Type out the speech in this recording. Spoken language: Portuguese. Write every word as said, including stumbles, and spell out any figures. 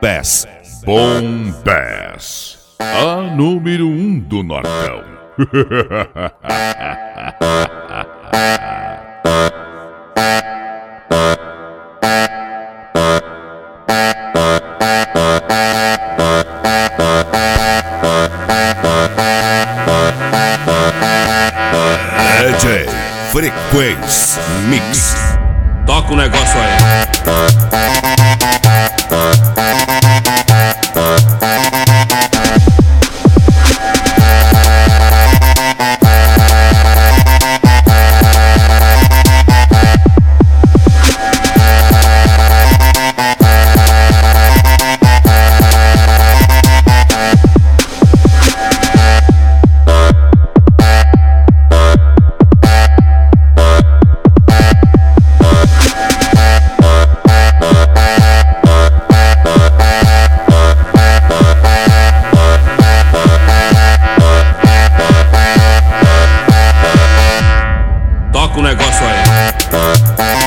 Bass. Bom Bass. A número um do Nortão. D J Frequência Mix. Toca o negócio aí. Toca o negócio aí.